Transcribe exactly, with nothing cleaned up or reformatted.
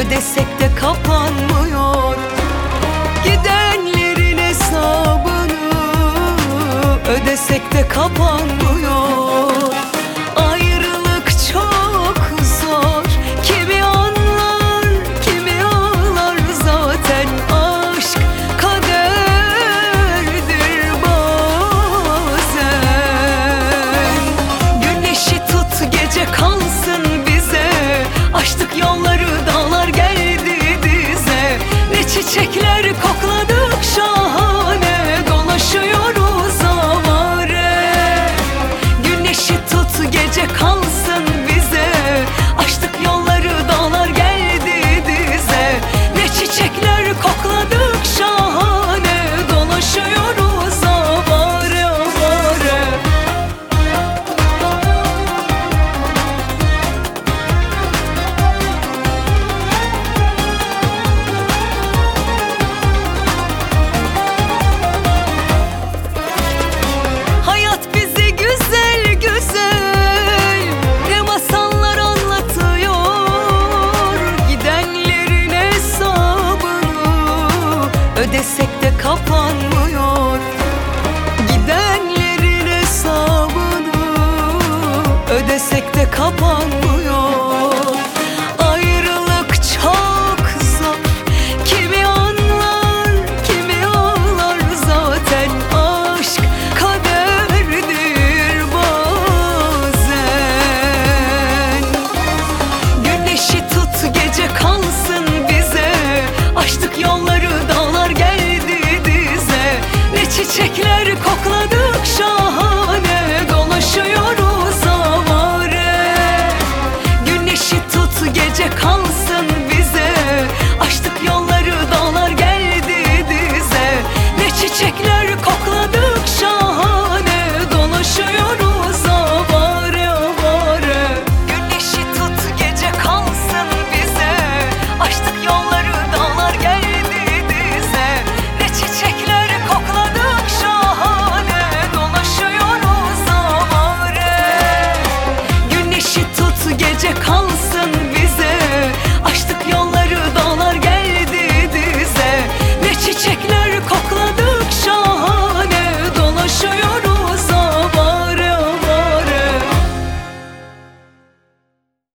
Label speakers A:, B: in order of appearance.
A: ödesek de kapanmıyor. Gidenlerin hesabını ödesek de kapanmıyor. Ayrılık çok zor, kimi anlar kimi ağlar. Zaten aşk kaderdir bazen. Güneşi tut gece kalsın bize, açtık yolları dağlar geldi dize. Ne çiçekler kokladık şahane, dolaşıyoruz avare. Güneşi tut gece kalsın bize, açtık yolları dağlar geldi dize. Ne çiçekler kokladık şahane, dolaşıyoruz avare avare. Hayat bize güzel güzel ne masallar anlatıyor. Gidenlerin hesabını ödesek de kapanmıyor. Gidenlerin hesabını ödesek de kapanmıyor. Ayrılık çok zor, kimi anlar kimi ağlar. Zaten aşk kaderdir bazen. Güneşi tut gece kalsın bize, açtık yolları dağlar geldi dize. Ne çiçekler kokladık şahane, dolaşıyoruz avare. Güneşi tut gece kalsın